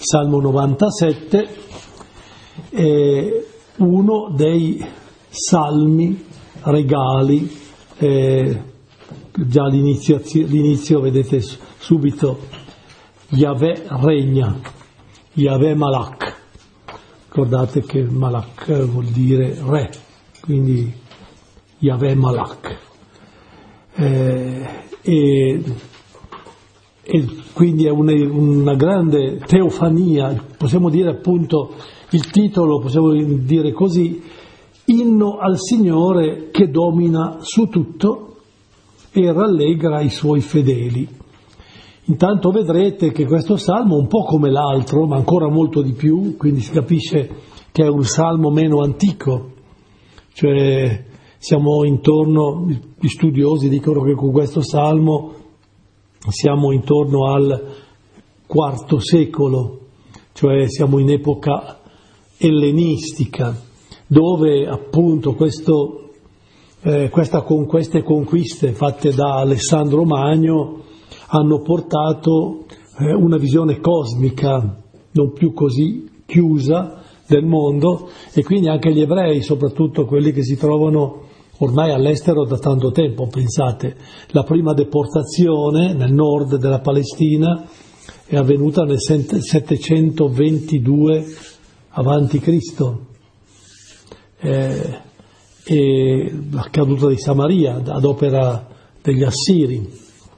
Salmo 97 è uno dei salmi regali, già l'inizio vedete subito, Yahweh regna, Yahweh Malak, ricordate che Malak vuol dire re, quindi Yahweh Malak, e quindi è una grande teofania, possiamo dire appunto il titolo, possiamo dire così, inno al Signore che domina su tutto e rallegra i suoi fedeli. Intanto vedrete che questo salmo, un po' come l'altro, ma ancora molto di più, quindi si capisce che è un salmo meno antico, cioè siamo intorno, gli studiosi dicono che con questo salmo siamo intorno al IV secolo, cioè siamo in epoca ellenistica, dove appunto queste conquiste fatte da Alessandro Magno hanno portato una visione cosmica non più così chiusa del mondo, e quindi anche gli ebrei, soprattutto quelli che si trovano ormai all'estero da tanto tempo. Pensate, la prima deportazione nel nord della Palestina è avvenuta nel 722 avanti Cristo, e la caduta di Samaria ad opera degli Assiri.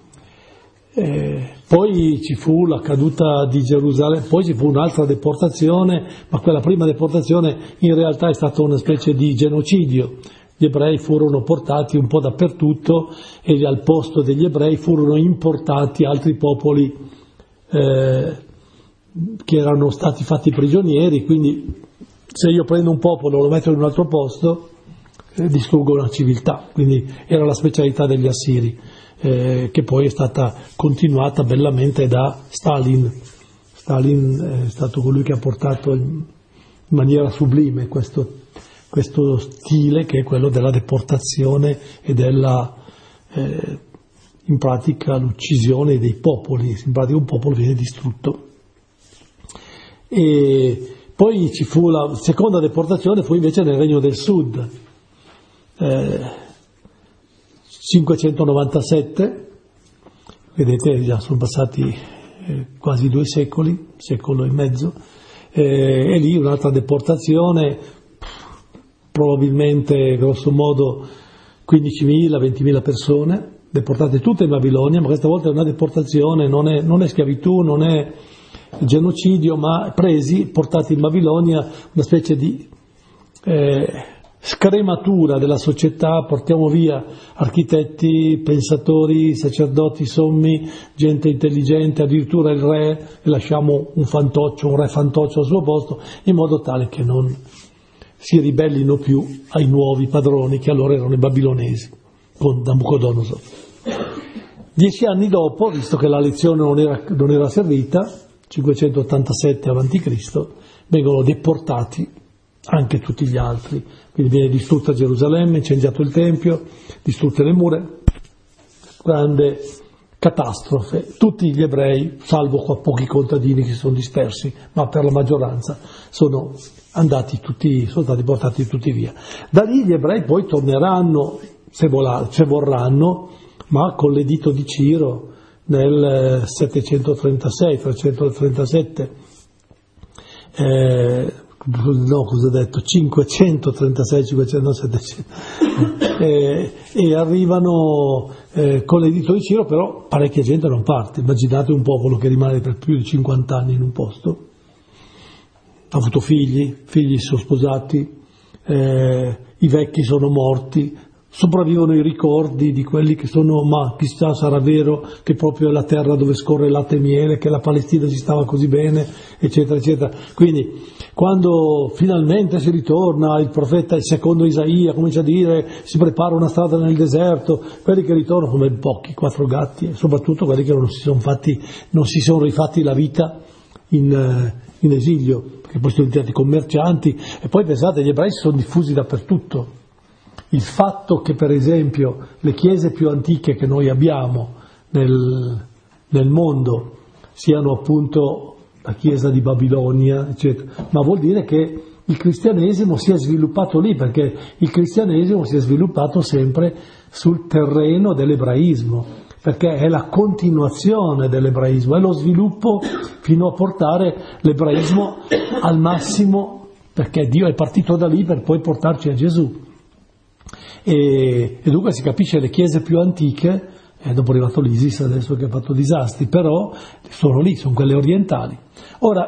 Poi ci fu la caduta di Gerusalemme, poi ci fu un'altra deportazione, ma quella prima deportazione in realtà è stata una specie di genocidio. Gli ebrei furono portati un po' dappertutto e al posto degli ebrei furono importati altri popoli che erano stati fatti prigionieri, quindi se io prendo un popolo e lo metto in un altro posto distruggo una civiltà, quindi era la specialità degli Assiri, che poi è stata continuata bellamente da Stalin. Stalin è stato colui che ha portato in maniera sublime questo stile, che è quello della deportazione e della in pratica l'uccisione dei popoli. In pratica un popolo viene distrutto. E poi ci fu la seconda deportazione, fu invece nel Regno del Sud, 597, vedete già sono passati quasi 2 secoli, secolo e mezzo, e lì un'altra deportazione, probabilmente grosso modo 15.000, 20.000 persone, deportate tutte in Babilonia, ma questa volta è una deportazione, non è schiavitù, non è genocidio, ma portati in Babilonia, una specie di scrematura della società, portiamo via architetti, pensatori, sacerdoti, sommi, gente intelligente, addirittura il re, e lasciamo un re fantoccio al suo posto, in modo tale che non si ribellino più ai nuovi padroni, che allora erano i babilonesi, con Nabucodonosor. 10 anni dopo, visto che la lezione non era servita, 587 a.C., vengono deportati anche tutti gli altri, quindi viene distrutta Gerusalemme, incendiato il Tempio, distrutte le mura, grande catastrofe. Tutti gli ebrei, salvo qua pochi contadini che si sono dispersi, ma per la maggioranza sono stati portati tutti via. Da lì gli ebrei poi torneranno, se vorranno, ma con l'editto di Ciro nel 736-337, 536, e arrivano con l'editto di Ciro, però parecchia gente non parte. Immaginate un popolo che rimane per più di 50 anni in un posto, ha avuto figli si sono sposati, i vecchi sono morti, sopravvivono i ricordi di quelli che sono, ma chissà sarà vero che proprio è la terra dove scorre latte e miele, che la Palestina ci stava così bene, eccetera eccetera. Quindi quando finalmente si ritorna, il profeta, il secondo Isaia, comincia a dire si prepara una strada nel deserto, quelli che ritornano come pochi, 4 gatti, e soprattutto quelli che non si sono rifatti la vita in esilio, perché poi sono diventati commercianti. E poi pensate, gli ebrei si sono diffusi dappertutto. Il fatto che per esempio le chiese più antiche che noi abbiamo nel mondo siano appunto la chiesa di Babilonia, eccetera, ma vuol dire che il cristianesimo si è sviluppato lì, perché il cristianesimo si è sviluppato sempre sul terreno dell'ebraismo, perché è la continuazione dell'ebraismo, è lo sviluppo fino a portare l'ebraismo al massimo, perché Dio è partito da lì per poi portarci a Gesù. E dunque si capisce le chiese più antiche, dopo è arrivato l'ISIS adesso che ha fatto disastri, però sono lì, sono quelle orientali. Ora,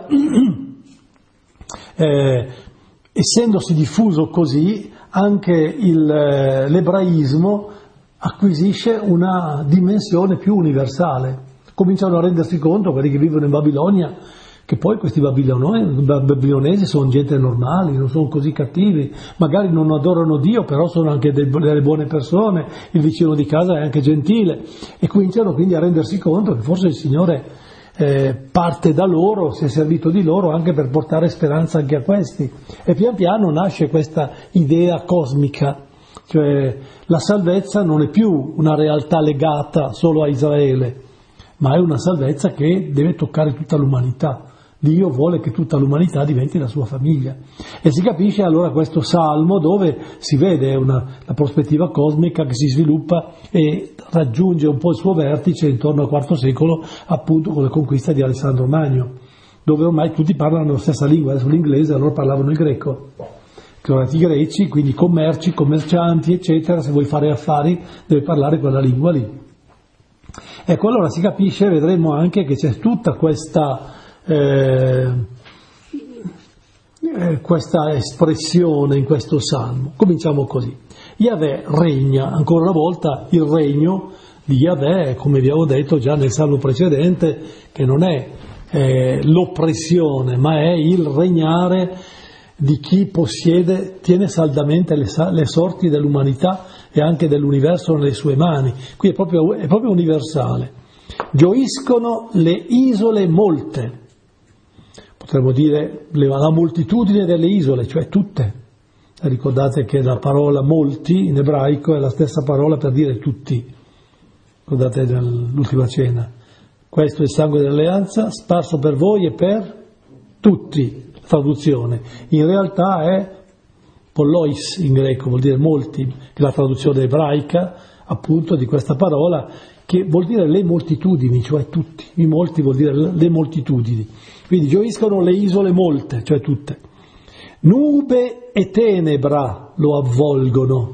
essendosi diffuso così, anche l'ebraismo acquisisce una dimensione più universale. Cominciano a rendersi conto, quelli che vivono in Babilonia, che poi questi babilonesi sono gente normali, non sono così cattivi, magari non adorano Dio, però sono anche delle buone persone, il vicino di casa è anche gentile, e cominciano quindi a rendersi conto che forse il Signore parte da loro, si è servito di loro anche per portare speranza anche a questi, e pian piano nasce questa idea cosmica, cioè la salvezza non è più una realtà legata solo a Israele, ma è una salvezza che deve toccare tutta l'umanità. Dio vuole che tutta l'umanità diventi la sua famiglia, e si capisce allora questo salmo dove si vede la prospettiva cosmica che si sviluppa e raggiunge un po' il suo vertice intorno al IV secolo, appunto con la conquista di Alessandro Magno, dove ormai tutti parlano la stessa lingua, adesso l'inglese, allora parlavano il greco, che erano i greci, quindi commercianti eccetera, se vuoi fare affari devi parlare quella lingua lì. Ecco, allora si capisce, vedremo anche che c'è tutta questa espressione in questo salmo. Cominciamo così. Yahweh regna, ancora una volta il regno di Yahweh, come vi avevo detto già nel salmo precedente, che non è l'oppressione, ma è il regnare di chi possiede, tiene saldamente le sorti dell'umanità e anche dell'universo nelle sue mani. Qui è proprio universale. Gioiscono le isole molte. Potremmo dire la moltitudine delle isole, cioè tutte. Ricordate che la parola molti in ebraico è la stessa parola per dire tutti. Ricordate nell'ultima cena. Questo è il sangue dell'alleanza, sparso per voi e per tutti. Traduzione. In realtà è pollois in greco, vuol dire molti, che è la traduzione ebraica appunto di questa parola, che vuol dire le moltitudini, cioè tutti. I molti vuol dire le moltitudini. Quindi gioiscono le isole molte, cioè tutte. Nube e tenebra lo avvolgono.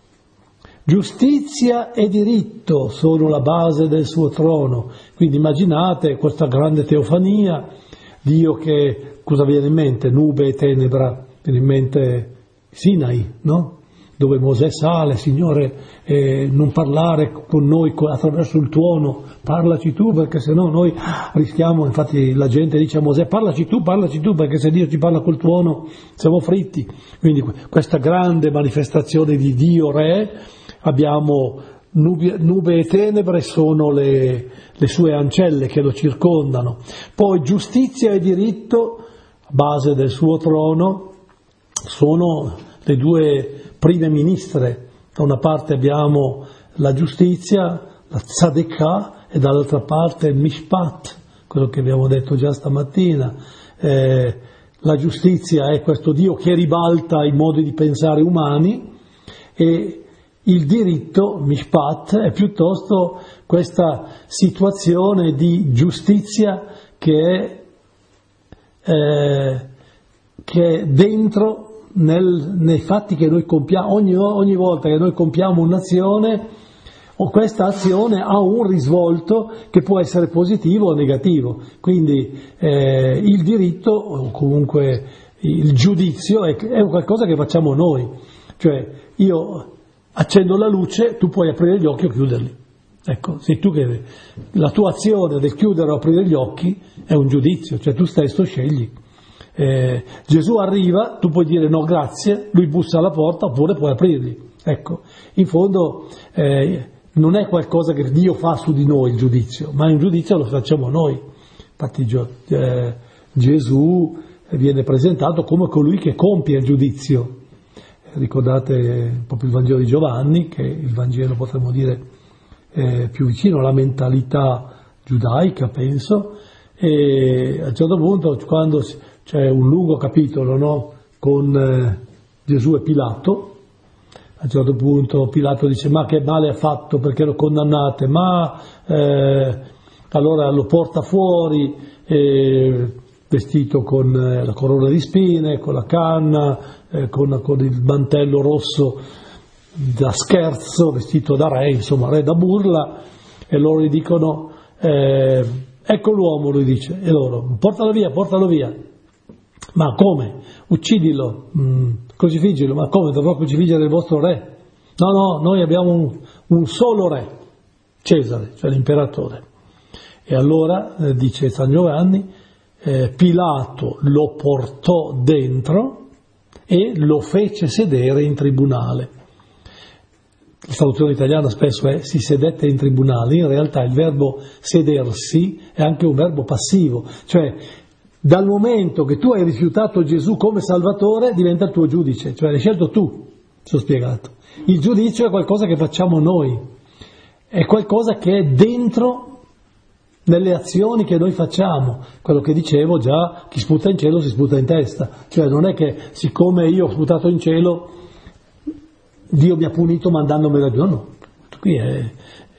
Giustizia e diritto sono la base del suo trono. Quindi immaginate questa grande teofania, Dio che, cosa viene in mente? Nube e tenebra, viene in mente Sinai, no? Dove Mosè sale, Signore, non parlare con noi attraverso il tuono, parlaci tu perché sennò noi rischiamo, infatti la gente dice a Mosè parlaci tu perché se Dio ci parla col tuono siamo fritti. Quindi questa grande manifestazione di Dio Re, abbiamo nube e tenebre sono le sue ancelle che lo circondano, poi giustizia e diritto, base del suo trono, sono le due prime ministre. Da una parte abbiamo la giustizia, la tzadekah, e dall'altra parte il mishpat, quello che abbiamo detto già stamattina. La giustizia è questo Dio che ribalta i modi di pensare umani, e il diritto, mishpat, è piuttosto questa situazione di giustizia che è dentro nei fatti che noi compiamo. Ogni volta che noi compiamo un'azione, o questa azione ha un risvolto che può essere positivo o negativo. Quindi il diritto, o comunque il giudizio, è qualcosa che facciamo noi. Cioè io accendo la luce, tu puoi aprire gli occhi o chiuderli. Ecco, sei tu che la tua azione del chiudere o aprire gli occhi è un giudizio, cioè tu stesso scegli. Gesù arriva, tu puoi dire no grazie, lui bussa alla porta, oppure puoi aprirgli. Ecco, in fondo non è qualcosa che Dio fa su di noi il giudizio, ma un giudizio lo facciamo noi. Infatti Gesù viene presentato come colui che compie il giudizio. Ricordate proprio il Vangelo di Giovanni, che il Vangelo potremmo dire più vicino alla mentalità giudaica, penso, E a un certo punto, quando c'è un lungo capitolo, no, con Gesù e Pilato, a un certo punto Pilato dice: ma che male ha fatto, perché lo condannate? Allora lo porta fuori, vestito con la corona di spine, con la canna, con il mantello rosso da scherzo, vestito da re, insomma re da burla, e loro gli dicono: ecco l'uomo, lui dice, e loro: portalo via. Ma come? Uccidilo, crocifiggilo. Ma come? Dovrò crocifiggere il vostro re? No, noi abbiamo un solo re, Cesare, cioè l'imperatore. E allora, dice San Giovanni, Pilato lo portò dentro e lo fece sedere in tribunale. La traduzione italiana spesso è si sedette in tribunale, in realtà il verbo sedersi è anche un verbo passivo, cioè dal momento che tu hai rifiutato Gesù come Salvatore diventa il tuo giudice, cioè l'hai scelto tu, ci ho spiegato. Il giudizio è qualcosa che facciamo noi, è qualcosa che è dentro nelle azioni che noi facciamo, quello che dicevo già, chi sputa in cielo si sputa in testa, cioè non è che siccome io ho sputato in cielo Dio mi ha punito mandandomi laggiù, no, qui è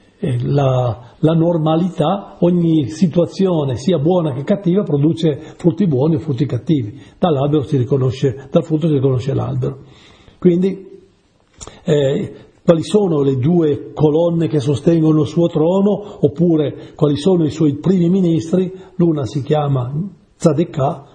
la normalità, ogni situazione sia buona che cattiva produce frutti buoni o frutti cattivi, dal frutto si riconosce l'albero. Quindi quali sono le due colonne che sostengono il suo trono, oppure quali sono i suoi primi ministri? L'una si chiama Tzedekah,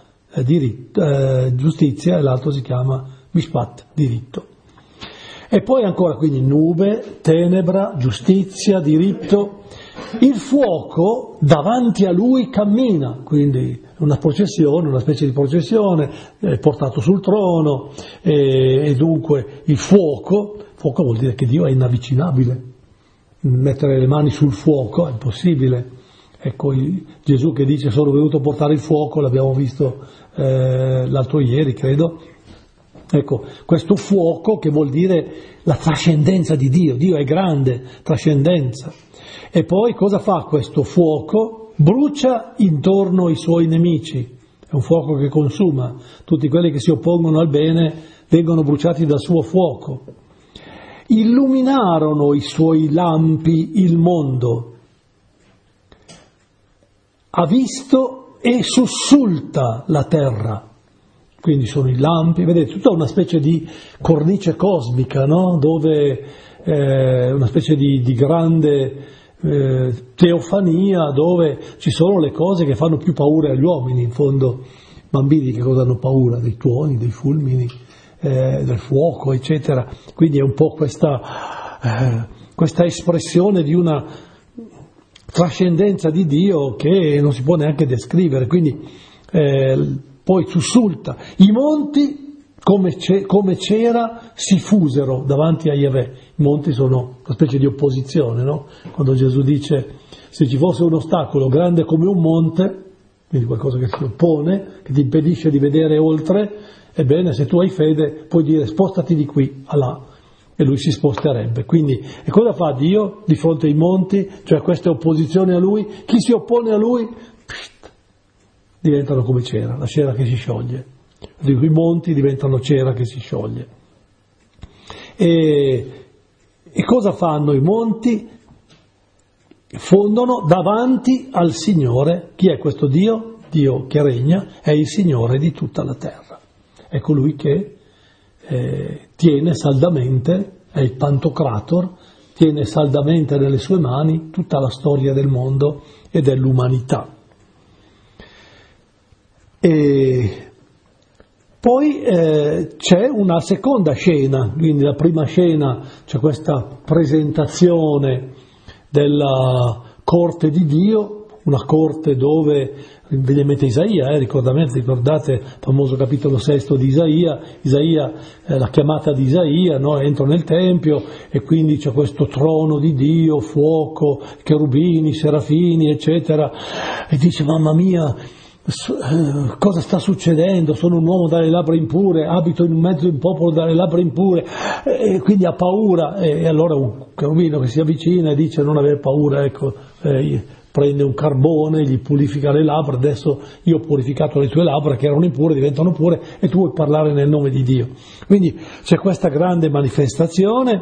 giustizia, e l'altro si chiama Mishpat, diritto. E poi ancora, quindi, nube, tenebra, giustizia, diritto. Il fuoco davanti a lui cammina, quindi una processione, una specie di processione, portato sul trono, e dunque il fuoco vuol dire che Dio è inavvicinabile. Mettere le mani sul fuoco è impossibile. Ecco Gesù che dice: sono venuto a portare il fuoco, l'abbiamo visto l'altro ieri, credo. Ecco, questo fuoco che vuol dire la trascendenza di Dio. Dio è grande, trascendenza. E poi cosa fa questo fuoco? Brucia intorno ai suoi nemici. È un fuoco che consuma. Tutti quelli che si oppongono al bene vengono bruciati dal suo fuoco. Illuminarono i suoi lampi il mondo. Ha visto e sussulta la terra. Quindi sono i lampi, vedete, tutta una specie di cornice cosmica, no? Dove una specie di grande teofania, dove ci sono le cose che fanno più paura agli uomini. In fondo, bambini che cosa hanno paura? Dei tuoni, dei fulmini, del fuoco, eccetera. Quindi è un po' questa espressione di una trascendenza di Dio che non si può neanche descrivere. Quindi poi sussulta. I monti, come c'era, si fusero davanti a Yahweh. I monti sono una specie di opposizione, no? Quando Gesù dice: se ci fosse un ostacolo grande come un monte, quindi qualcosa che si oppone, che ti impedisce di vedere oltre, ebbene, se tu hai fede puoi dire: spostati di qui a là, e lui si sposterebbe. Quindi, e cosa fa Dio di fronte ai monti? Cioè queste opposizioni a lui, chi si oppone a lui diventano come cera, la cera che si scioglie. I monti diventano cera che si scioglie. E cosa fanno i monti? Fondono davanti al Signore. Chi è questo Dio? Dio che regna, è il Signore di tutta la terra. È colui che tiene saldamente, è il Pantocrator, tiene saldamente nelle sue mani tutta la storia del mondo e dell'umanità. E poi c'è una seconda scena, quindi la prima scena c'è questa presentazione della corte di Dio, una corte dove, ovviamente Isaia, ricordate il famoso capitolo 6 di Isaia, la chiamata di Isaia, no? Entra nel Tempio e quindi c'è questo trono di Dio, fuoco, cherubini, serafini, eccetera, e dice: mamma mia, cosa sta succedendo? Sono un uomo dalle labbra impure, abito in mezzo a un popolo dalle labbra impure, e quindi ha paura. E allora un cherubino che si avvicina e dice: non aver paura, ecco, prende un carbone, gli purifica le labbra, adesso io ho purificato le tue labbra che erano impure, diventano pure, e tu vuoi parlare nel nome di Dio. Quindi c'è questa grande manifestazione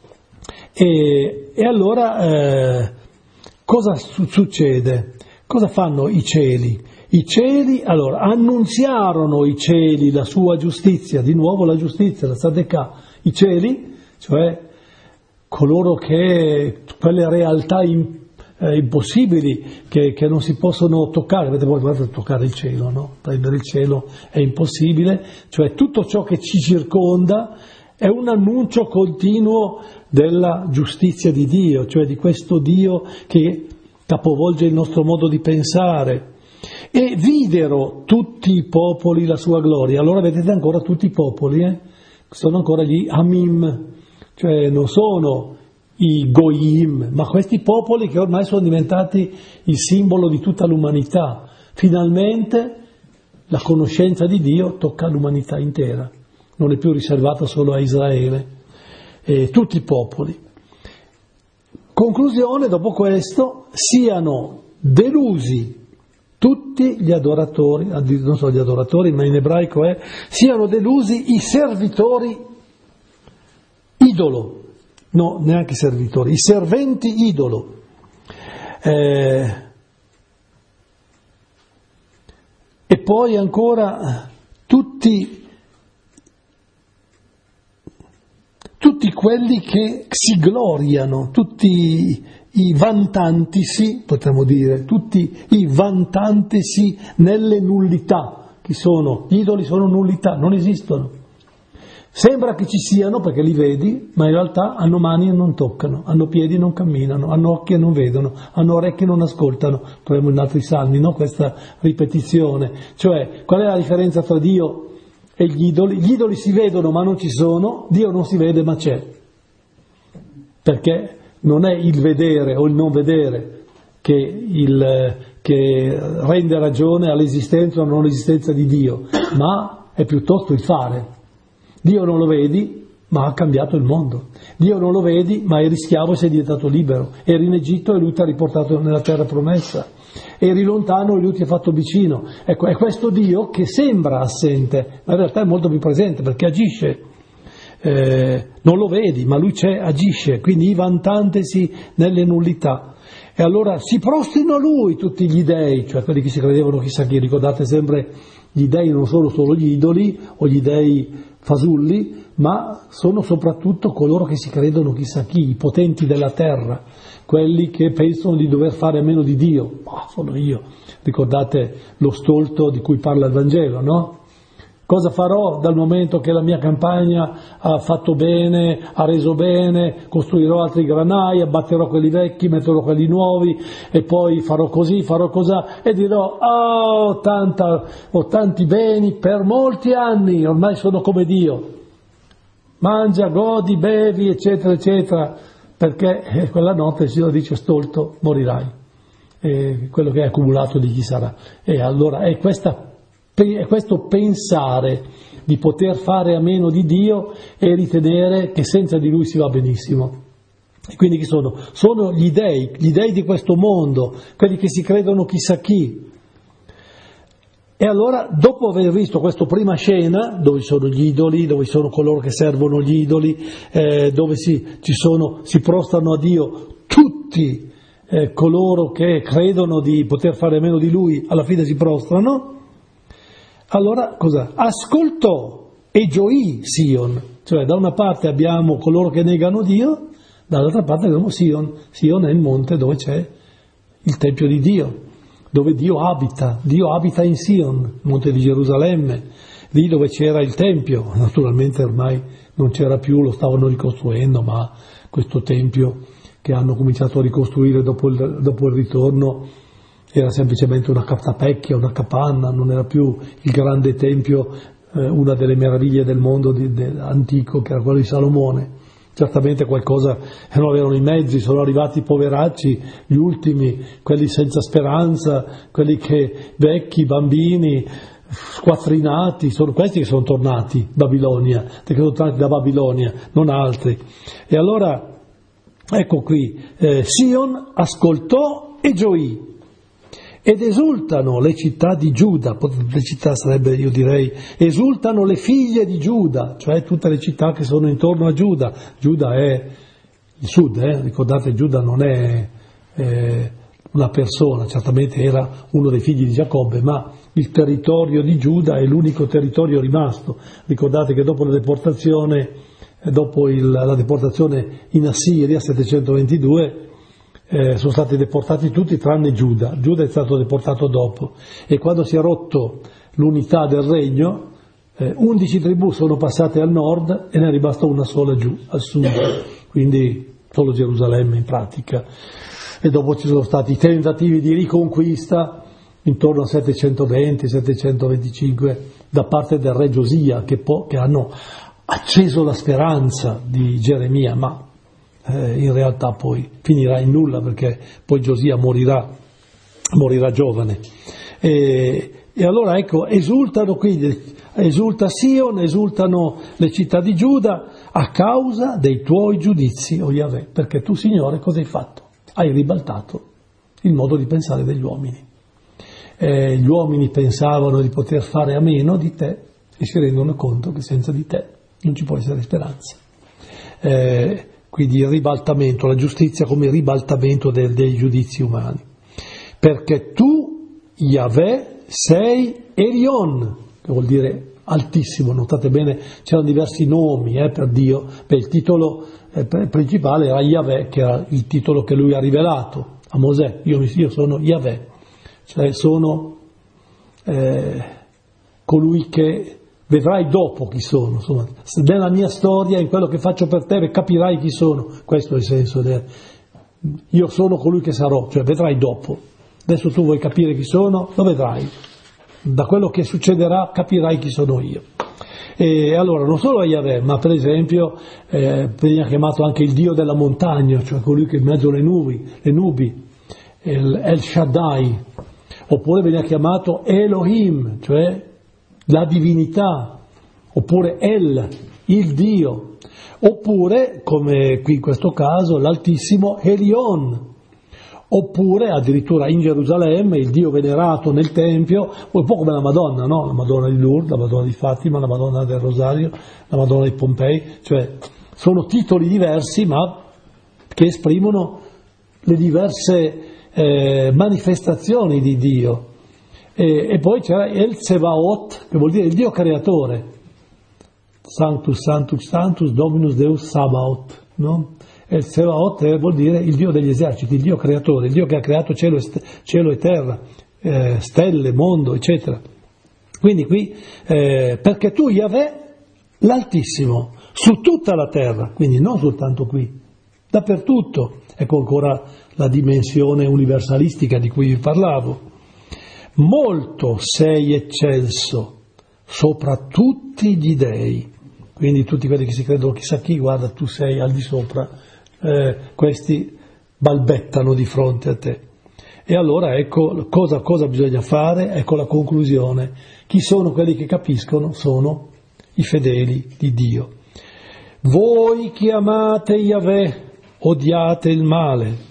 e allora cosa succede? Cosa fanno i cieli? I cieli, allora, annunziarono i cieli la sua giustizia, di nuovo la giustizia, la tzedekah. I cieli, cioè coloro che, quelle realtà impossibili che non si possono toccare, avete voi guardato toccare il cielo, no? Prendere il cielo è impossibile, cioè tutto ciò che ci circonda è un annuncio continuo della giustizia di Dio, cioè di questo Dio che capovolge il nostro modo di pensare. E videro tutti i popoli la sua gloria. Allora vedete ancora tutti i popoli, sono ancora gli Amim, cioè non sono i Goyim, ma questi popoli che ormai sono diventati il simbolo di tutta l'umanità. Finalmente la conoscenza di Dio tocca l'umanità intera, non è più riservata solo a Israele, tutti i popoli. Conclusione, dopo questo, siano delusi tutti gli adoratori, non solo gli adoratori, ma in ebraico siano delusi i servitori idolo, no, neanche servitori, i serventi idolo. E poi ancora tutti quelli che si gloriano, tutti i vantantisi, potremmo dire, tutti i vantantisi nelle nullità. Chi sono? Gli idoli sono nullità, non esistono. Sembra che ci siano perché li vedi, ma in realtà hanno mani e non toccano, hanno piedi e non camminano, hanno occhi e non vedono, hanno orecchie e non ascoltano. Troviamo in altri salmi, no? Questa ripetizione. Cioè, qual è la differenza tra Dio e gli idoli? Gli idoli si vedono ma non ci sono, Dio non si vede ma c'è. Perché non è il vedere o il non vedere che rende ragione all'esistenza o non esistenza di Dio, ma è piuttosto il fare. Dio non lo vedi, ma ha cambiato il mondo. Dio non lo vedi, ma eri schiavo e sei diventato libero. Eri in Egitto e lui ti ha riportato nella terra promessa. Eri lontano e lui ti ha fatto vicino. Ecco, è questo Dio che sembra assente, ma in realtà è molto più presente perché agisce. Non lo vedi, ma lui c'è, agisce, quindi i vantantesi nelle nullità. E allora si prostrino a lui tutti gli dei, cioè quelli che si credevano chissà chi. Ricordate sempre, gli dei non sono solo gli idoli o gli dei fasulli, ma sono soprattutto coloro che si credono chissà chi, i potenti della terra, quelli che pensano di dover fare a meno di Dio. Sono io. Ricordate lo stolto di cui parla il Vangelo, no? Cosa farò dal momento che la mia campagna ha fatto bene, ha reso bene, costruirò altri granai, abbatterò quelli vecchi, metterò quelli nuovi e poi farò così, farò cosà e dirò ho tanti beni per molti anni, ormai sono come Dio. Mangia, godi, bevi, eccetera, eccetera, perché quella notte il Signore dice stolto, morirai. E quello che hai accumulato di chi sarà. E allora è questo pensare di poter fare a meno di Dio e ritenere che senza di Lui si va benissimo. E quindi chi sono? Sono gli dei di questo mondo, quelli che si credono chissà chi. E allora, dopo aver visto questa prima scena, dove sono gli idoli, dove sono coloro che servono gli idoli, dove si prostrano a Dio tutti coloro che credono di poter fare a meno di Lui, alla fine si prostrano. Allora cosa? Ascoltò e gioì Sion, cioè da una parte abbiamo coloro che negano Dio, dall'altra parte abbiamo Sion. Sion è il monte dove c'è il Tempio di Dio, dove Dio abita in Sion, il monte di Gerusalemme, lì dove c'era il Tempio. Naturalmente ormai non c'era più, lo stavano ricostruendo, ma questo Tempio che hanno cominciato a ricostruire dopo il ritorno era semplicemente una catapecchia, una capanna, non era più il grande tempio, una delle meraviglie del mondo antico, che era quello di Salomone. Certamente qualcosa, non avevano i mezzi, sono arrivati i poveracci, gli ultimi, quelli senza speranza, quelli vecchi, bambini, squattrinati, sono questi che sono tornati Babilonia, perché sono tornati da Babilonia, non altri. E allora, ecco qui, Sion ascoltò e gioì. Ed esultano le città di Giuda, le città sarebbe, io direi, esultano le figlie di Giuda, cioè tutte le città che sono intorno a Giuda. Giuda è il sud, ricordate, Giuda non è una persona, certamente era uno dei figli di Giacobbe, ma il territorio di Giuda è l'unico territorio rimasto. Ricordate che dopo la deportazione in Assiria, 722, sono stati deportati tutti tranne Giuda. Giuda è stato deportato dopo, e quando si è rotto l'unità del regno, 11 tribù sono passate al nord e ne è rimasta una sola giù, al sud, quindi solo Gerusalemme in pratica. E dopo ci sono stati tentativi di riconquista intorno al 720-725 da parte del re Giosia, che hanno acceso la speranza di Geremia, ma in realtà poi finirà in nulla, perché poi Giosia morirà giovane. E allora ecco, esultano quindi, esulta Sion, esultano le città di Giuda a causa dei tuoi giudizi, o Yahweh, perché tu, Signore, cosa hai fatto? Hai ribaltato il modo di pensare degli uomini. Gli uomini pensavano di poter fare a meno di te e si rendono conto che senza di te non ci può essere speranza. Quindi il ribaltamento, la giustizia come ribaltamento dei giudizi umani. Perché tu, Yahweh, sei Elion, che vuol dire altissimo. Notate bene, c'erano diversi nomi per Dio. Il titolo principale era Yahweh, che era il titolo che lui ha rivelato a Mosè. Io sono Yahweh, cioè sono colui che vedrai dopo chi sono. Insomma, nella mia storia, in quello che faccio per te, capirai chi sono. Questo è il senso io sono colui che sarò, cioè vedrai dopo. Adesso tu vuoi capire chi sono, lo vedrai. Da quello che succederà capirai chi sono io. E allora non solo Yahweh, ma per esempio veniva chiamato anche il Dio della montagna, cioè colui che in mezzo alle nubi, El Shaddai, oppure veniva chiamato Elohim, cioè la divinità, oppure El, il Dio, oppure, come qui in questo caso, l'Altissimo Elion, oppure addirittura in Gerusalemme il Dio venerato nel Tempio, un po' come la Madonna, no? La Madonna di Lourdes, la Madonna di Fatima, la Madonna del Rosario, la Madonna di Pompei, cioè sono titoli diversi ma che esprimono le diverse manifestazioni di Dio. E poi c'era El Tsevaot, che vuol dire il Dio creatore, Sanctus, Sanctus, Sanctus, Dominus Deus Sabaoth, no? El Tsevaot vuol dire il Dio degli eserciti, il Dio creatore, il Dio che ha creato cielo e terra, stelle, mondo, eccetera. Quindi qui, perché tu, Yahweh, l'Altissimo, su tutta la terra, quindi non soltanto qui, dappertutto. Ecco ancora la dimensione universalistica di cui vi parlavo. Molto sei eccelso sopra tutti gli dei, quindi tutti quelli che si credono chissà chi, guarda, tu sei al di sopra, questi balbettano di fronte a te. E allora ecco cosa bisogna fare, ecco la conclusione. Chi sono quelli che capiscono? Sono i fedeli di Dio. Voi che amate Yahweh, odiate il male.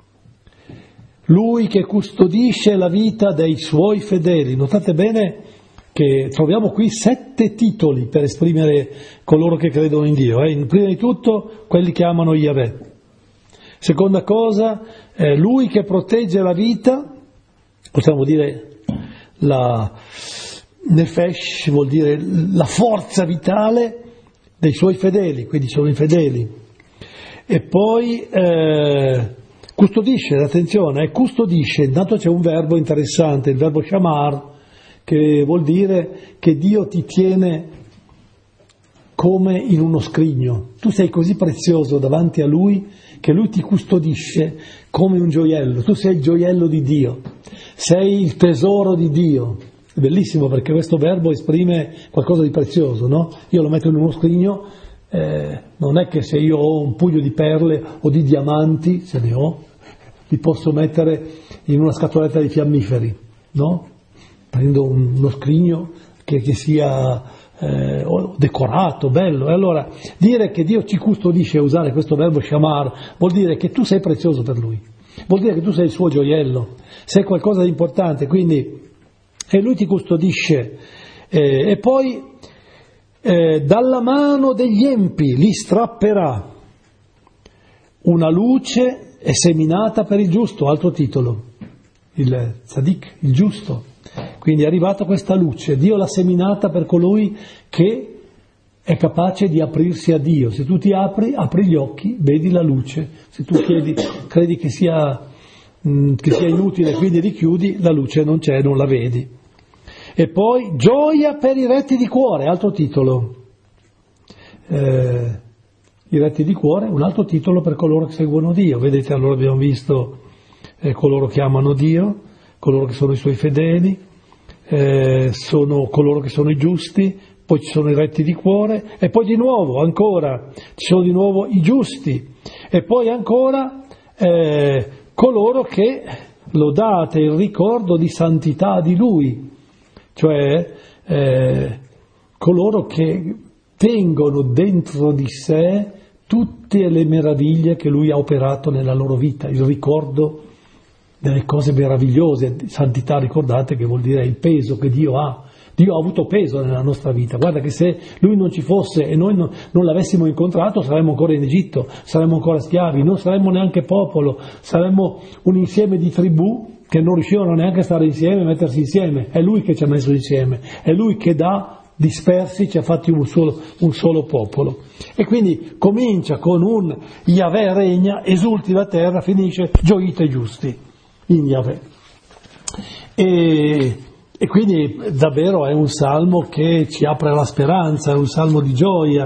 Lui che custodisce la vita dei suoi fedeli. Notate bene che troviamo qui 7 titoli per esprimere coloro che credono in Dio. Prima di tutto, quelli che amano Yahweh. Seconda cosa, lui che protegge la vita, possiamo dire la nefesh, vuol dire la forza vitale dei suoi fedeli, quindi sono i fedeli. E poi custodisce, attenzione, custodisce, intanto c'è un verbo interessante, il verbo shamar, che vuol dire che Dio ti tiene come in uno scrigno. Tu sei così prezioso davanti a Lui che Lui ti custodisce come un gioiello. Tu sei il gioiello di Dio, sei il tesoro di Dio. È bellissimo perché questo verbo esprime qualcosa di prezioso, no? Io lo metto in uno scrigno, non è che se io ho un pugno di perle o di diamanti, se ne ho, li posso mettere in una scatoletta di fiammiferi, no? Prendo uno scrigno che sia decorato, bello. E allora dire che Dio ci custodisce, usare questo verbo shamar, vuol dire che tu sei prezioso per Lui. vuol dire che tu sei il suo gioiello, sei qualcosa di importante, quindi e lui ti custodisce e poi dalla mano degli empi li strapperà. Una luce è seminata per il giusto, altro titolo, il Tzadik, il giusto. Quindi è arrivata questa luce, Dio l'ha seminata per colui che è capace di aprirsi a Dio. Se tu ti apri gli occhi, vedi la luce. Se tu credi che sia inutile, quindi richiudi, la luce non c'è, non la vedi. E poi gioia per i retti di cuore, altro titolo. I retti di cuore, un altro titolo per coloro che seguono Dio. Vedete, allora abbiamo visto coloro che amano Dio, coloro che sono i suoi fedeli, sono coloro che sono i giusti, poi ci sono i retti di cuore, e poi di nuovo, ancora, ci sono di nuovo i giusti, e poi ancora coloro che lodate il ricordo di santità di Lui, cioè coloro che tengono dentro di sé tutte le meraviglie che Lui ha operato nella loro vita, il ricordo delle cose meravigliose. Santità, ricordate che vuol dire il peso che Dio ha. Dio ha avuto peso nella nostra vita. Guarda che se Lui non ci fosse e noi non l'avessimo incontrato, saremmo ancora in Egitto, saremmo ancora schiavi, non saremmo neanche popolo, saremmo un insieme di tribù che non riuscivano neanche a stare insieme, mettersi insieme. È Lui che ci ha messo insieme, è Lui che da dispersi ci ha fatti un solo popolo. E quindi comincia con un Yahweh regna, esulti la terra, finisce gioite giusti in Yahweh. E quindi davvero è un salmo che ci apre la speranza, è un salmo di gioia.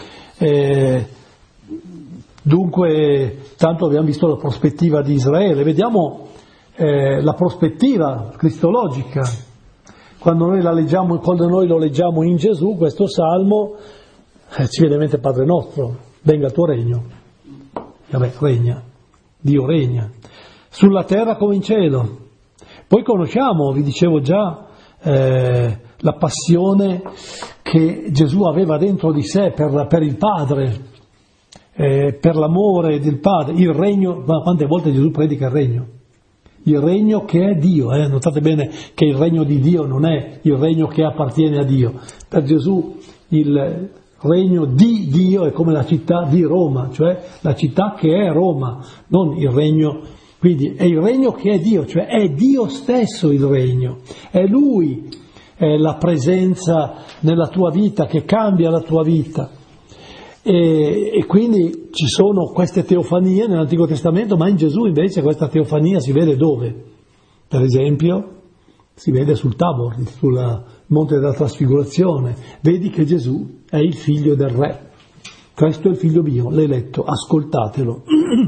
Dunque, tanto abbiamo visto la prospettiva di Israele, vediamo la prospettiva cristologica. Quando noi lo leggiamo in Gesù, questo salmo, ci viene in mente Padre nostro, venga il tuo regno. Vabbè, regna, Dio regna, sulla terra come in cielo. Poi conosciamo, vi dicevo già, la passione che Gesù aveva dentro di sé per il Padre, per l'amore del Padre, il regno. Ma quante volte Gesù predica il regno che è Dio. Notate bene che il regno di Dio non è il regno che appartiene a Dio. Per Gesù il regno di Dio è come la città di Roma, cioè la città che è Roma, non il regno. Quindi è il regno che è Dio, cioè è Dio stesso il regno, è Lui, è la presenza nella tua vita che cambia la tua vita. E quindi ci sono queste teofanie nell'Antico Testamento, ma in Gesù invece questa teofania si vede dove? Per esempio si vede sul Tabor, sul Monte della Trasfigurazione. Vedi che Gesù è il figlio del Re, questo è il figlio mio, l'eletto, ascoltatelo.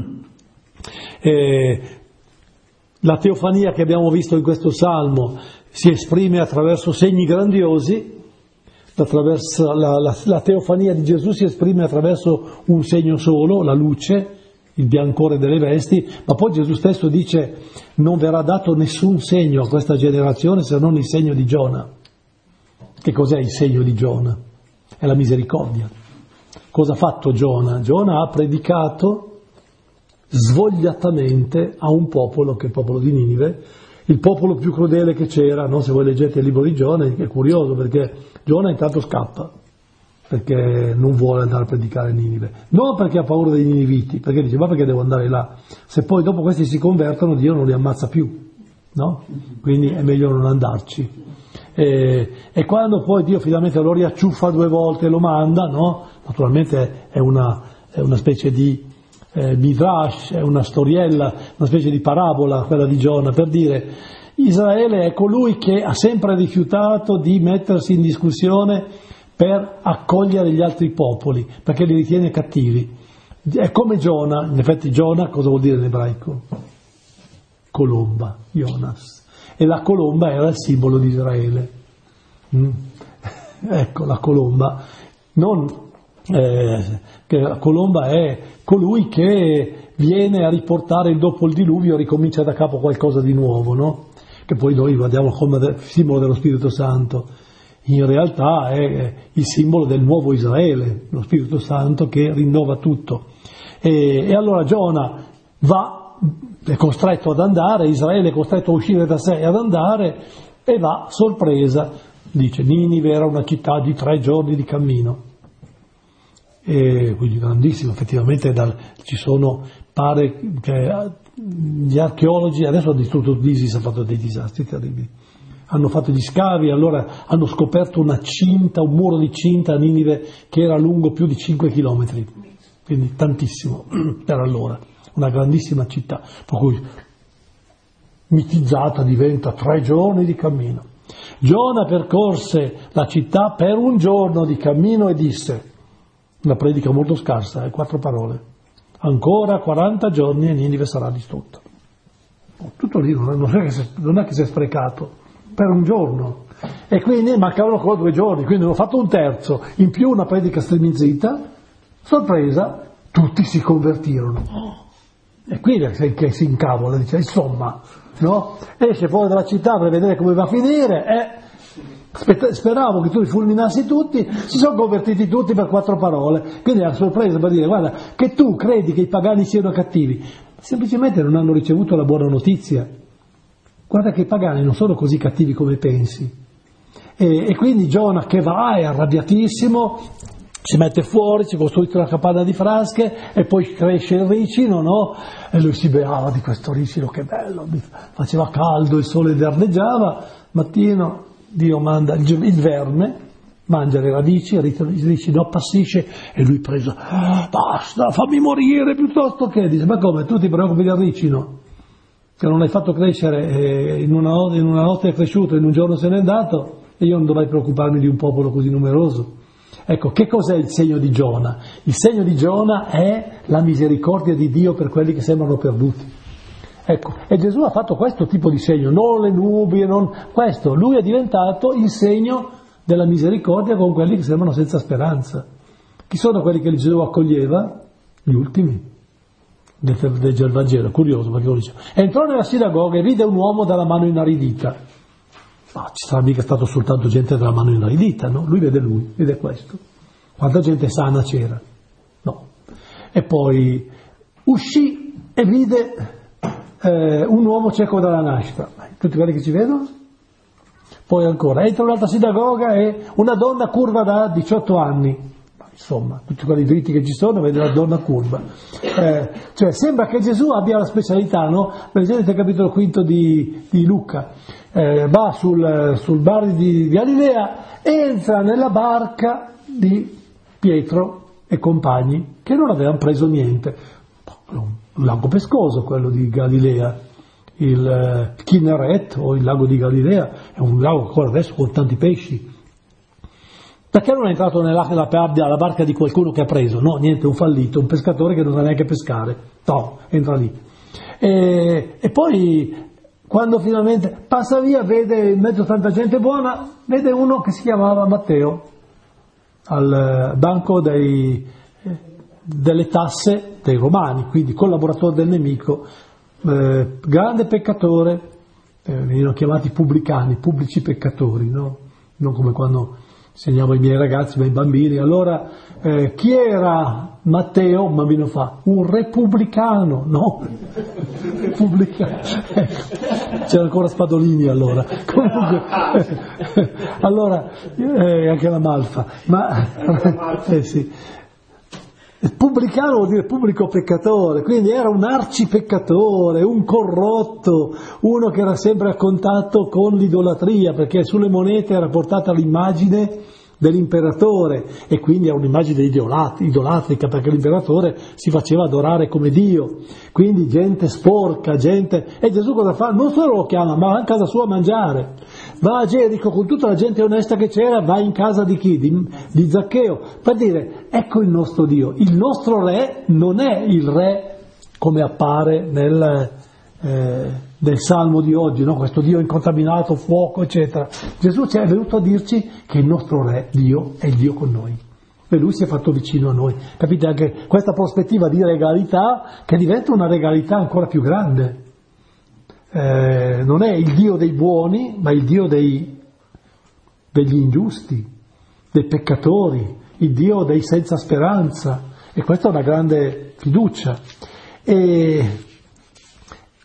La teofania che abbiamo visto in questo salmo si esprime attraverso segni grandiosi. La teofania di Gesù si esprime attraverso un segno solo, la luce, il biancore delle vesti, ma poi Gesù stesso dice: non verrà dato nessun segno a questa generazione se non il segno di Giona. Che cos'è il segno di Giona? È la misericordia. Cosa ha fatto Giona? Giona ha predicato svogliatamente a un popolo, che è il popolo di Ninive, il popolo più crudele che c'era, no? Se voi leggete il libro di Giona è curioso, perché Giona intanto scappa, perché non vuole andare a predicare a Ninive, non perché ha paura dei niniviti, perché dice: ma perché devo andare là? Se poi dopo questi si convertono Dio non li ammazza più, no? Quindi è meglio non andarci. E quando poi Dio finalmente lo riacciuffa 2 volte e lo manda, no? Naturalmente è una specie di Midrash, è una storiella, una specie di parabola quella di Giona, per dire: Israele è colui che ha sempre rifiutato di mettersi in discussione per accogliere gli altri popoli, perché li ritiene cattivi. È come Giona. In effetti Giona cosa vuol dire in ebraico? Colomba, Jonas, e la colomba era il simbolo di Israele. Ecco, la colomba, non che la colomba è colui che viene a riportare il dopo il diluvio, ricomincia da capo qualcosa di nuovo, no? Che poi noi vediamo come simbolo dello Spirito Santo. In realtà è il simbolo del nuovo Israele, lo Spirito Santo che rinnova tutto. E allora Giona va è costretto ad andare, Israele è costretto a uscire da sé e ad andare, e va, sorpresa, dice Ninive era una città di 3 giorni di cammino, e quindi grandissimo, effettivamente ci sono, pare che gli archeologi, adesso ha distrutto l'ISIS, ha fatto dei disastri terribili, hanno fatto gli scavi, allora hanno scoperto una cinta, un muro di cinta a Ninive che era lungo più di 5 chilometri, quindi tantissimo per allora, una grandissima città, per cui mitizzata diventa 3 giorni di cammino. Giona percorse la città per 1 giorno di cammino e disse, una predica molto scarsa, 4 parole, ancora 40 giorni e Ninive sarà distrutta. Tutto lì, non è che si è sprecato, per 1 giorno. E quindi mancavano ancora 2 giorni, quindi hanno fatto 1/3, in più una predica stremizzita, sorpresa, tutti si convertirono. E qui che si incavola, dice, insomma, no? Esce fuori dalla città per vedere come va a finire, speravo che tu li fulminassi tutti, si sono convertiti tutti per 4 parole, quindi è una sorpresa per dire, guarda, che tu credi che i pagani siano cattivi, semplicemente non hanno ricevuto la buona notizia. Guarda che i pagani non sono così cattivi come pensi. E quindi Giona che va, è arrabbiatissimo, si mette fuori, si costruisce una capanna di frasche e poi cresce il ricino, no? E lui si beava di questo ricino, che bello, faceva caldo, il sole verdeggiava, mattino Dio manda il verme, mangia le radici, il ricino appassisce e lui preso, basta, fammi morire piuttosto che, dice, ma come, tu ti preoccupi del ricino? Che non l'hai fatto crescere, in una notte è cresciuto, in 1 giorno se n'è andato, e io non dovrei preoccuparmi di un popolo così numeroso. Ecco, che cos'è il segno di Giona? Il segno di Giona è la misericordia di Dio per quelli che sembrano perduti. Ecco, e Gesù ha fatto questo tipo di segno, non le nubi, non questo. Lui è diventato il segno della misericordia con quelli che sembrano senza speranza. Chi sono quelli che Gesù accoglieva? Gli ultimi. Legge il Vangelo, curioso perché lo dice. Entrò nella sinagoga e vide un uomo dalla mano inaridita. Ma ci sarà mica stato soltanto gente dalla mano inaridita, no? Lui, vede questo. Quanta gente sana c'era? No. E poi uscì e vide un uomo cieco dalla nascita. Tutti quelli che ci vedono? Poi ancora, entra un'altra sinagoga e una donna curva da 18 anni. Insomma, tutti quelli dritti che ci sono, vede la donna curva. Cioè, sembra che Gesù abbia la specialità, no? Leggete il capitolo 5 di Luca. Va sul bar di Galilea, entra nella barca di Pietro e compagni, che non avevano preso niente. Un lago pescoso, quello di Galilea. Il Kinneret, o il lago di Galilea, è un lago ancora adesso con tanti pesci. Perché non è entrato alla barca di qualcuno che ha preso? No, niente, un fallito, un pescatore che non sa neanche pescare. No, entra lì. E poi, quando finalmente passa via, vede in mezzo a tanta gente buona, vede uno che si chiamava Matteo, al banco delle tasse dei Romani, quindi collaboratore del nemico, grande peccatore, venivano chiamati pubblicani, pubblici peccatori, no? Non come quando insegniamo ai miei ragazzi, ai bambini. Allora, chi era Matteo? Un bambino fa, un repubblicano, no? Repubblicano. C'era ancora Spadolini allora. Comunque, allora, anche la Malfa, ma sì. Pubblicano vuol dire pubblico peccatore, quindi era un arcipeccatore, un corrotto, uno che era sempre a contatto con l'idolatria, perché sulle monete era portata l'immagine dell'imperatore e quindi è un'immagine idolatrica, perché l'imperatore si faceva adorare come Dio, quindi gente sporca, gente. E Gesù cosa fa? Non solo lo chiama, ma va in casa sua a mangiare. Va a Gerico con tutta la gente onesta che c'era, va in casa di chi? Di Zaccheo, per dire, ecco il nostro Dio. Il nostro re non è il re come appare nel Salmo di oggi, no? Questo Dio incontaminato, fuoco, eccetera. Gesù ci è venuto a dirci che il nostro re, Dio, è il Dio con noi. E lui si è fatto vicino a noi. Capite anche questa prospettiva di regalità che diventa una regalità ancora più grande. Non è il Dio dei buoni, ma il Dio degli ingiusti, dei peccatori, il Dio dei senza speranza, e questa è una grande fiducia. E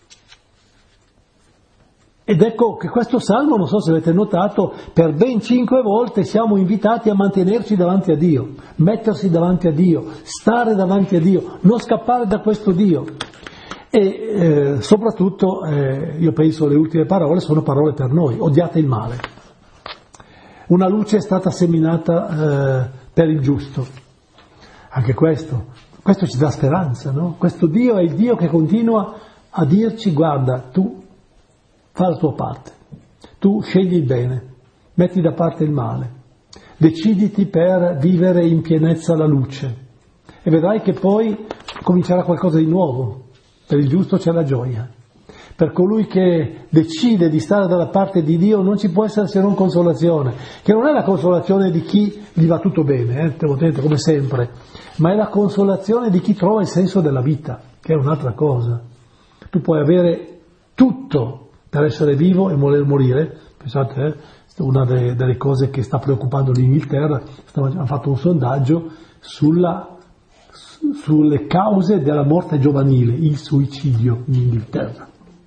Ed ecco che questo salmo, non so se avete notato, per ben 5 volte siamo invitati a mantenerci davanti a Dio, mettersi davanti a Dio, stare davanti a Dio, non scappare da questo Dio. E soprattutto, io penso le ultime parole sono parole per noi: odiate il male. Una luce è stata seminata per il giusto. Anche questo ci dà speranza, no? Questo Dio è il Dio che continua a dirci: guarda, tu fa la tua parte, tu scegli il bene, metti da parte il male, deciditi per vivere in pienezza la luce e vedrai che poi comincerà qualcosa di nuovo. Per il giusto c'è la gioia. Per colui che decide di stare dalla parte di Dio non ci può essere se non consolazione, che non è la consolazione di chi gli va tutto bene, come sempre, ma è la consolazione di chi trova il senso della vita, che è un'altra cosa. Tu puoi avere tutto per essere vivo e voler morire. Pensate, una delle cose che sta preoccupando l'Inghilterra, hanno fatto un sondaggio sulle cause della morte giovanile, il suicidio in Inghilterra.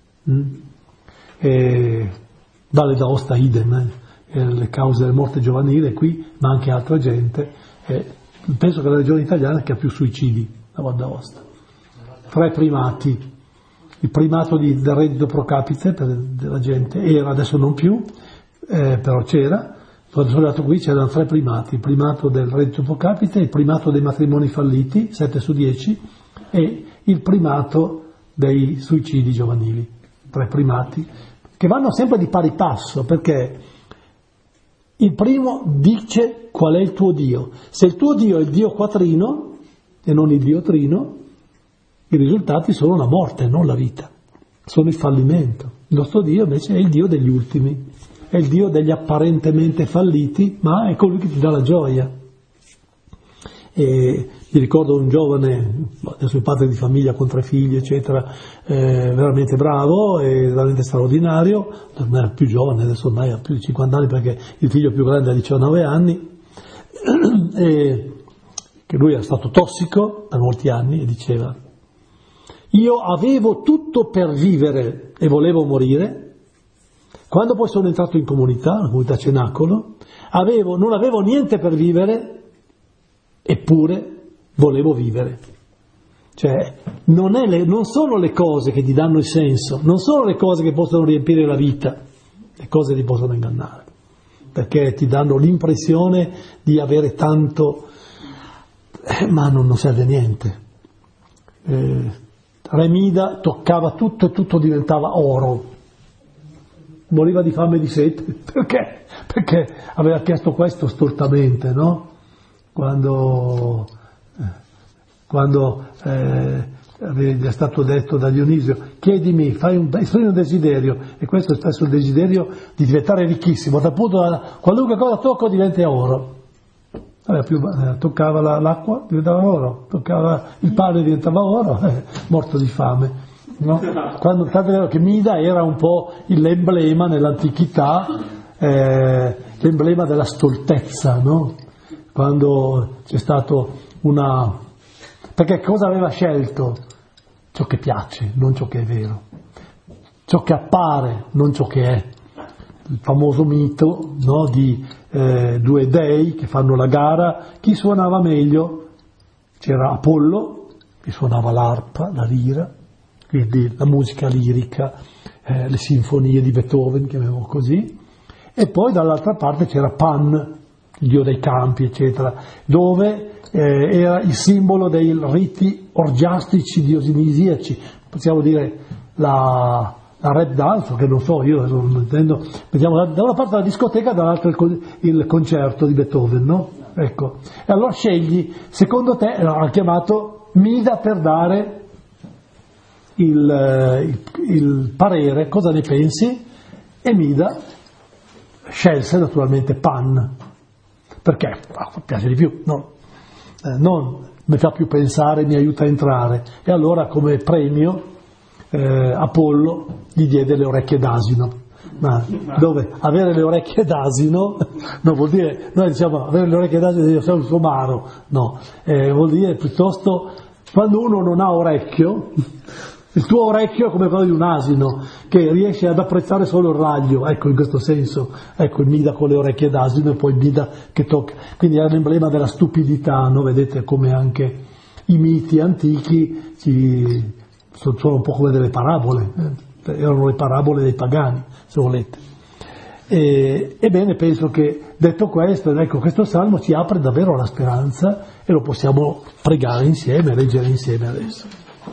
E Valle d'Aosta idem, le cause della morte giovanile qui, ma anche altra gente. Penso che la regione italiana che ha più suicidi, la Valle d'Aosta. 3 primati. Il primato del reddito pro capite della gente era, adesso non più, però c'era. Quando sono andato qui c'erano 3 primati: il primato del reddito pro capite, il primato dei matrimoni falliti, 7 su 10, e il primato dei suicidi giovanili. 3 primati che vanno sempre di pari passo, perché il primo dice qual è il tuo Dio. Se il tuo Dio è il Dio quattrino e non il Dio trino, i risultati sono la morte, non la vita, sono il fallimento. Il nostro Dio invece è il Dio degli ultimi, è il Dio degli apparentemente falliti, ma è colui che ti dà la gioia. E mi ricordo un giovane, adesso è padre di famiglia con 3 figli, eccetera, veramente bravo e veramente straordinario, non era più giovane, adesso ormai ha più di 50 anni perché il figlio più grande ha 19 anni, e che lui era stato tossico per molti anni e diceva: io avevo tutto per vivere e volevo morire. Quando poi sono entrato in comunità, la comunità Cenacolo, non avevo niente per vivere, eppure volevo vivere. Cioè, non sono le cose che ti danno il senso, non sono le cose che possono riempire la vita, le cose ti possono ingannare, perché ti danno l'impressione di avere tanto, ma non serve a niente. Re Mida toccava tutto e tutto diventava oro. Moriva di fame e di sete. Perché? Perché aveva chiesto questo stoltamente, no? Quando gli è stato detto da Dionisio: chiedimi, esprimi un desiderio, e questo è spesso il desiderio di diventare ricchissimo, dal punto qualunque cosa tocco diventa oro. Toccava l'acqua, diventava oro, toccava il pane, diventava oro, morto di fame, no? Tanto è vero che Mida era un po' l'emblema nell'antichità, l'emblema della stoltezza, no? Quando c'è stato perché cosa aveva scelto? Ciò che piace, non ciò che è vero, ciò che appare, non ciò che è. Il famoso mito, no, di 2 dei che fanno la gara, chi suonava meglio? C'era Apollo, che suonava l'arpa, la lira, quindi la musica lirica, le sinfonie di Beethoven, chiamiamolo così, e poi dall'altra parte c'era Pan, il dio dei campi, eccetera, dove era il simbolo dei riti orgiastici diosinisiaci, possiamo dire la rap dance, che non so, io non intendo, vediamo da una parte la discoteca, dall'altra il concerto di Beethoven, no? Ecco. E allora scegli, secondo te, ha chiamato Mida per dare il parere, cosa ne pensi? E Mida scelse naturalmente Pan. Perché? Piace di più, no? Non mi fa più pensare, mi aiuta a entrare. E allora come premio Apollo gli diede le orecchie d'asino. Ma dove? Avere le orecchie d'asino non vuol dire, noi diciamo avere le orecchie d'asino deve essere un somaro, no, vuol dire piuttosto quando uno non ha orecchio Il tuo orecchio è come quello di un asino, che riesce ad apprezzare solo il raglio, ecco, in questo senso, ecco, il Mida con le orecchie d'asino e poi il Mida che tocca. Quindi è l'emblema della stupidità, no? Vedete come anche i miti antichi sono un po' come delle parabole, erano le parabole dei pagani, se volete. Ebbene, penso che detto questo, ecco, questo salmo ci apre davvero alla speranza e lo possiamo pregare insieme, leggere insieme adesso.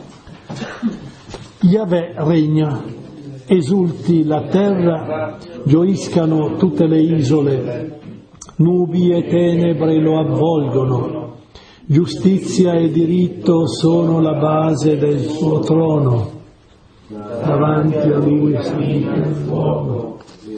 Yahweh regna, esulti la terra, gioiscano tutte le isole, nubi e tenebre lo avvolgono, giustizia e diritto sono la base del suo trono, davanti a lui si il fuoco,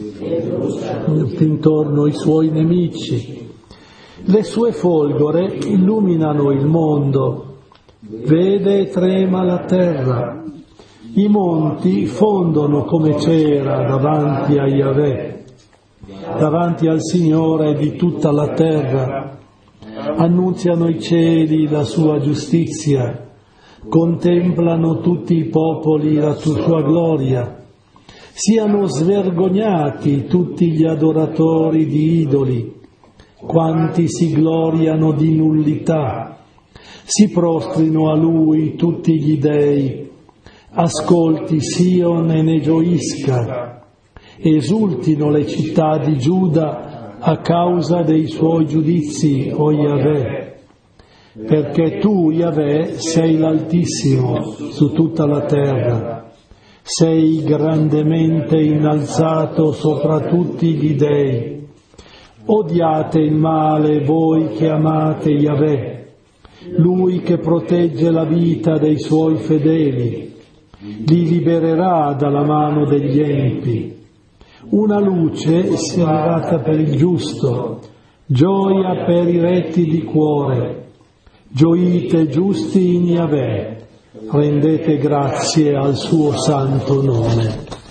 intorno i suoi nemici, le sue folgore illuminano il mondo, vede e trema la terra. I monti fondono come cera davanti a Yahweh, davanti al Signore di tutta la terra. Annunziano i cieli la sua giustizia, contemplano tutti i popoli la sua gloria. Siano svergognati tutti gli adoratori di idoli, quanti si gloriano di nullità. Si prostrino a lui tutti gli dei. Ascolti Sion e ne gioisca, esultino le città di Giuda a causa dei suoi giudizi, o Yahweh, perché tu, Yahweh, sei l'Altissimo su tutta la terra, sei grandemente innalzato sopra tutti gli dei. Odiate il male voi che amate Yahweh, lui che protegge la vita dei suoi fedeli, li libererà dalla mano degli empi. Una luce si è levata per il giusto, gioia per i retti di cuore. Gioite giusti in Yahweh, rendete grazie al suo santo nome.